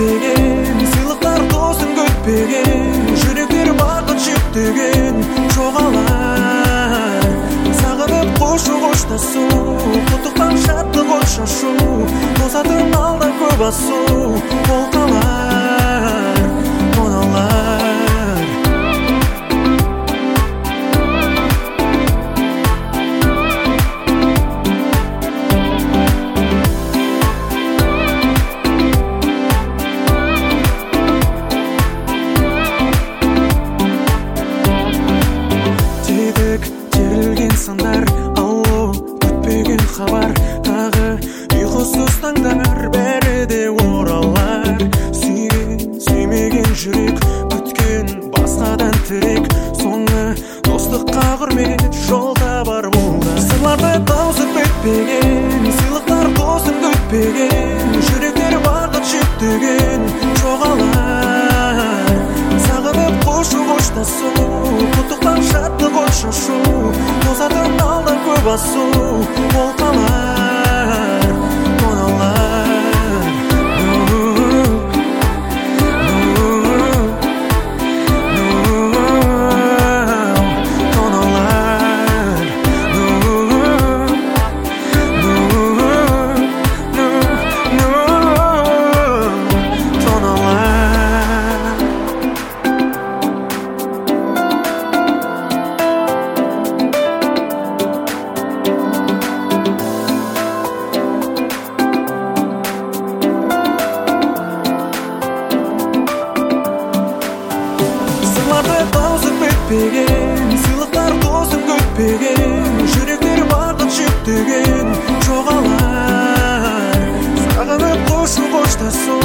бітпеген, сыйлықтар тосын көтпеген, жүректер бақыт шектеген жоғалар. Сағынып қошу қоштасу, құттықтан шаттық от шашу, тосатын алда көп асу, ол қалар, тоналар. Сандар, алло, күтпеген хабар, тағы ұйқысыз таңдар, бәрі де оралар. Сүйген, сүймеген жүрек, күткен басқадан тірек, соңы достыққа құрмет, жолда бар болда. Сырларды таусып өтпеген, сыйлықтар тосын көтпеген, жүректер бақыт шектеген жоғалар. Сағынып қошу қоштасу, құттықтан шаттық от шашу, тосатын алда көп асу, ол қалар, тоналар. Таусып өтпеген, сыйлықтар тосын көтпеген, жүректер бақыт шектеген жоғалар. Сағынып қошу қоштасу,